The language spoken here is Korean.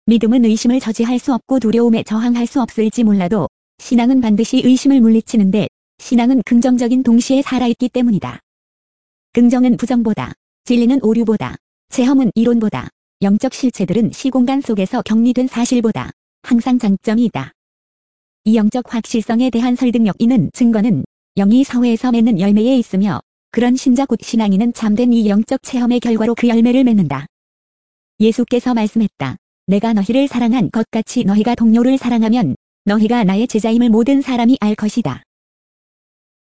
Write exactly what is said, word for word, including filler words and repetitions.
믿음은 의심을 저지할 수 없고 두려움에 저항할 수 없을지 몰라도 신앙은 반드시 의심을 물리치는데 신앙은 긍정적인 동시에 살아있기 때문이다. 긍정은 부정보다, 진리는 오류보다, 체험은 이론보다, 영적 실체들은 시공간 속에서 격리된 사실보다 항상 장점이 있다. 이 영적 확실성에 대한 설득력 이는 증거는 영이 사회에서 맺는 열매에 있으며 그런 신자 곧 신앙인은 참된 이 영적 체험의 결과로 그 열매를 맺는다. 예수께서 말씀했다. 내가 너희를 사랑한 것 같이 너희가 동료를 사랑하면 너희가 나의 제자임을 모든 사람이 알 것이다.